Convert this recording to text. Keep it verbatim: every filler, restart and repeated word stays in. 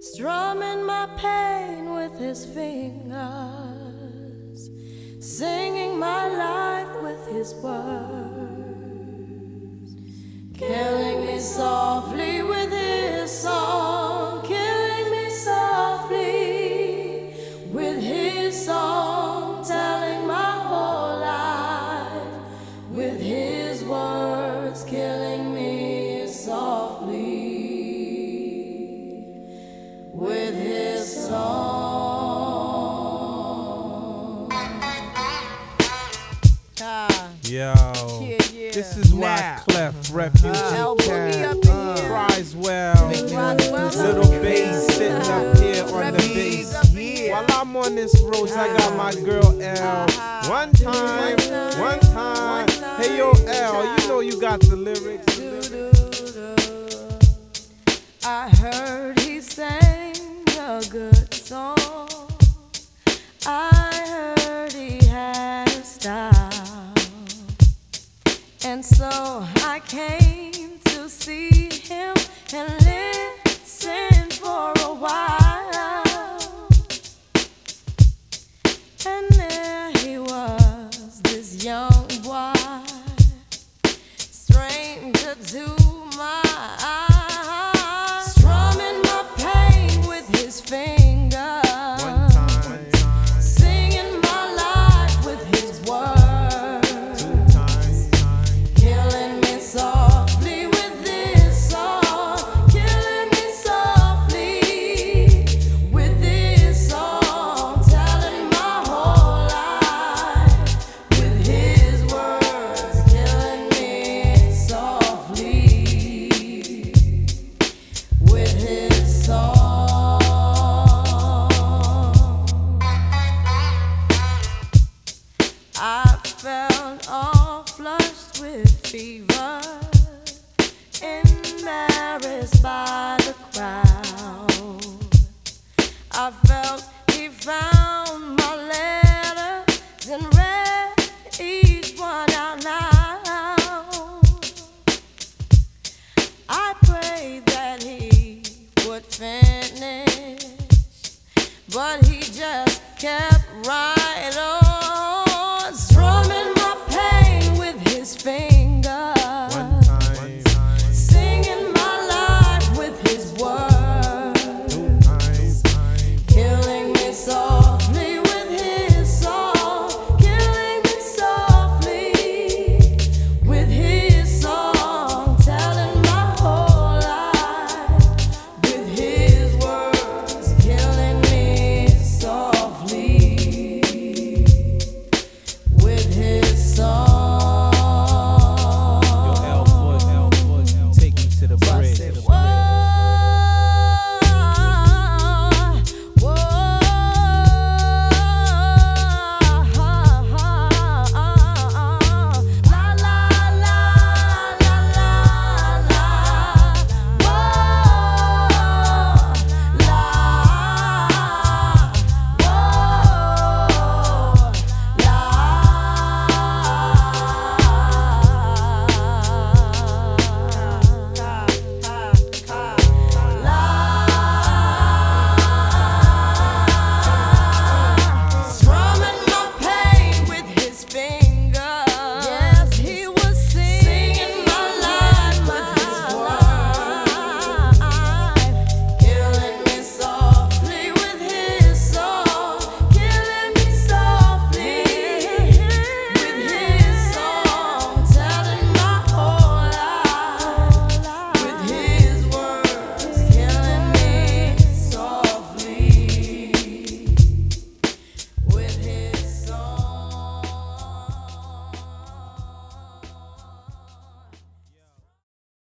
strumming my pain with his fingers, singing my life with his words, killing me softly with his song, killing me softly with his song, telling my whole life with his words, killing me softly with his song. Ah, Yo, yeah, yeah. this is why Nah. Clef, Refugee Uh, El Cat, Boogie up in uh, here. cries well, Roswell little up bass here. sitting up here on the Refugees bass. up in here. While I'm on this road, I got my girl L. One time, one time. Hey yo, L, you know you got the lyrics. The lyrics. I heard he sang a good song. I heard he had a style. And so I came to see him and listen for a while. And there he was, this young boy, stranger to my eyes, strumming my pain with his fingers, One time, singing my life with his words, two times, killing me softly with this song, killing me softly with this song, telling my whole life with his words, killing me softly with his song. I felt all flushed with fever, embarrassed by the crowd. I felt he found my letters and read each one out loud. I prayed that he would finish, but he just kept right on.